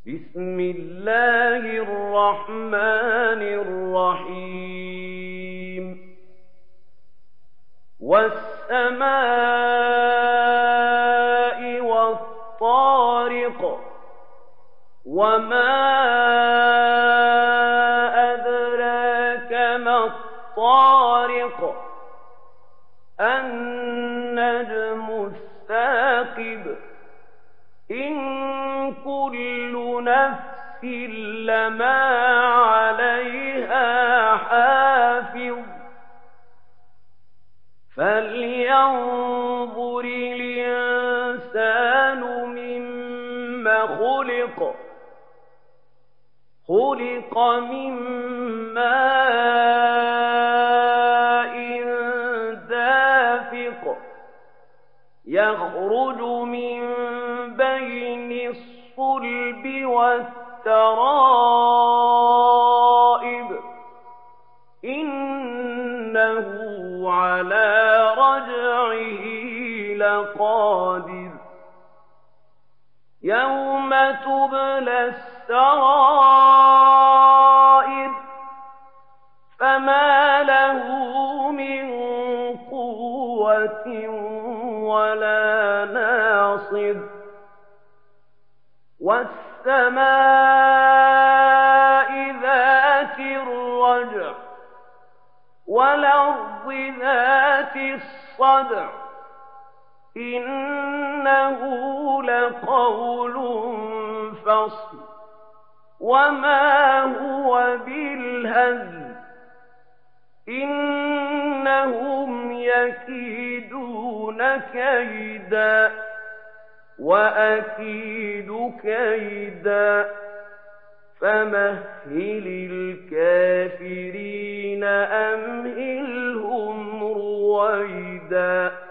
بسم الله الرحمن الرحيم والسماء والطارق وما أدراك ما الطارق النجم الثاقب إن كل نفس لما عليها حافظ فلينظر الإنسان مما خلق من ماء دافق يخرج من بين الصلب والترائب إنه على رجعه لقادر يوم تبلى السرائر فما له من قوة ولا ناصر والسماء ذات الرجع والأرض ذات الصدع إنه لقول فصل وما هو بالهزل إنهم يكيدون كيدا وأكيد كيدا فمهل الكافرين أمهلهم رويدا